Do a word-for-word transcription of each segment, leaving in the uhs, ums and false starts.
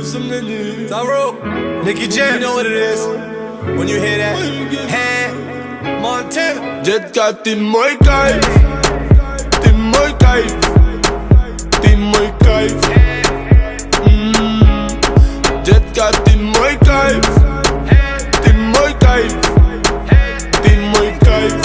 Tyrell, Nicky Jam, you know what it is. When you hear that, hand, Montana. Jet Kat, t'es moi kayf, t'es moi kayf, t'es moi kayf. Mm. Jet Kat, t'es moi kayf, t'es moi kayf, t'es moi kayf.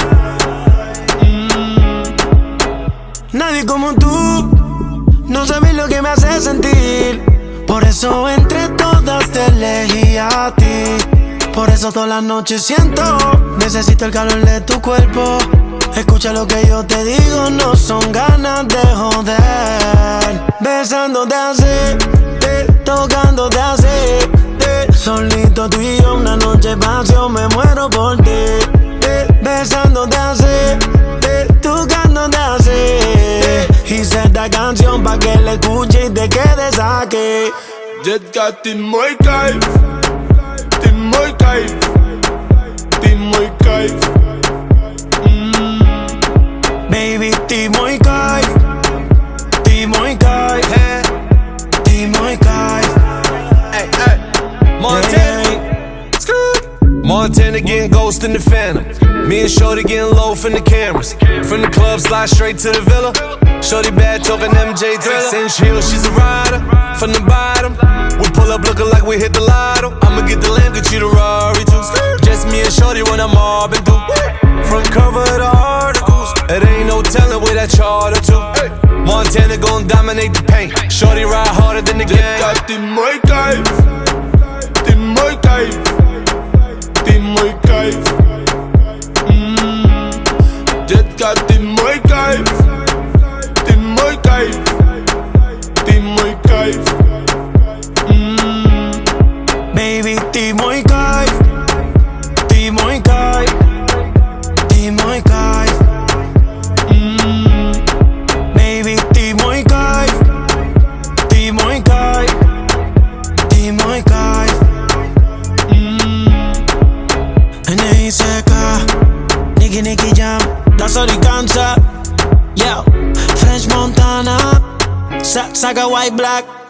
Mm. Nadie como tú, no sabes lo que me hace sentir. Por eso entre todas te elegí a ti. Por eso todas las noches siento, necesito el calor de tu cuerpo. Escucha lo que yo te digo, no son ganas de joder. Besándote así, eh, tocándote así, eh. Solito tú y yo, una noche pasión, me muero por ti, eh. Besándote así, eh, tocándote así, eh. Hice esta canción pa' que la escuches y te quedes aquí. Jet Kat, t'es moi kayf, t'es moi kayf, t'es moi kayf. Mm. Baby, t'es moi kayf, t'es moi kayf, t'es moi kayf. Hey, hey, Montana. Montana getting ghost in the phantom. Me and Shorty getting low from the cameras. From the club, slide straight to the villa. Shorty bad, talking M J Thriller. Cinch heels, she's a rider. From the bottom, we pull up looking like we hit the lotto. I'ma get the lamb, get you the Rari too. Just me and Shorty when I'm mobbing through. Front cover of the articles. It ain't no telling where that charter to. Montana gon' dominate the paint. Shorty ride harder than the game. Jet Kat, t'es moi kayf, t'es moi kayf, t'es moi kayf. Mm. Jet Kat, t'es moi kayf, t'es moi kayf, t'es moi kayf. Mm. Baby, t'es moi kayf, t'es moi kayf, t'es moi kayf. Mm. Baby, t'es moi kayf, t'es moi kayf, t'es moi kayf. Mm. N I C K, Nicky Nicky Jam, La Soricanza, yo, French Montana, Sa Saga White Black.